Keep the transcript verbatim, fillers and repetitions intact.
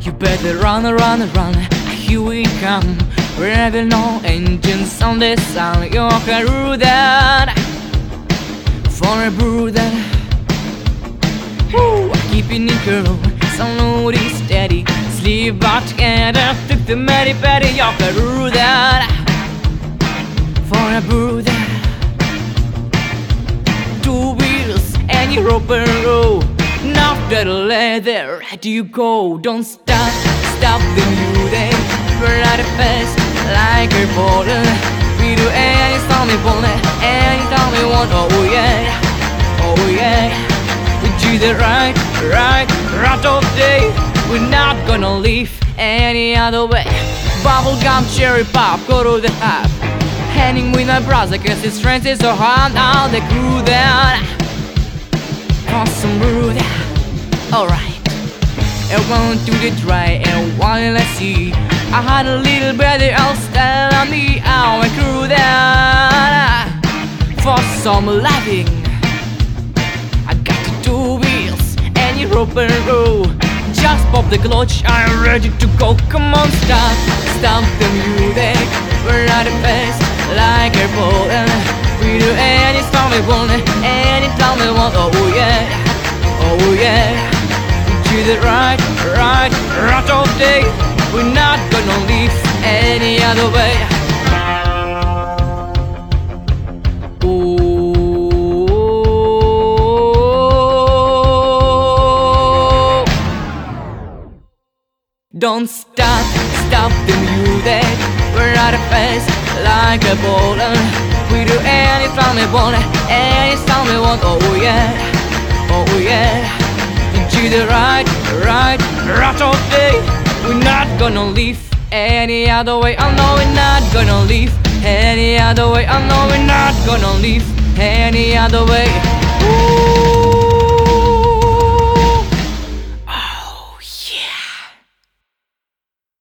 You better run, run, run, here we come. Wherever no engines on the sun, you can rule that for a brother. Ooh, keeping it cool, slowly steady. Sleep back together, took the many petty. You can rule that for a brother. Two wheels and you rope and roll. Now that leather, ready you go. Don't stop, stop the music. We're at the best, like a border. We do any time we want, any time we want. Oh yeah, oh yeah. We do the right, right, right of day. We're not gonna leave any other way. Bubblegum, cherry pop, go to the hub. Hanging with my brother, cause his strength is so hard. Now they grew down for some brood. Alright, I won't do the try, and while I see I had a little brother else telling me how I grew down for some laughing. I got the two wheels and you rope and roll. Just pop the clutch, I'm ready to go. Come on, stop, stop the music. We're at the best, like a boat. We do any time we want, any time we want. Oh yeah, oh yeah. We do the right, right, right all day. We're not gonna leave any other way. Ooh. Don't stop, stop the music. We're at the best, like a baller. We do any time we want, any time we want. Oh yeah, oh yeah. Do the right, right, right all day. We're not gonna leave any other way. I know we're not gonna leave any other way. I know we're not gonna leave any other way. Ooh.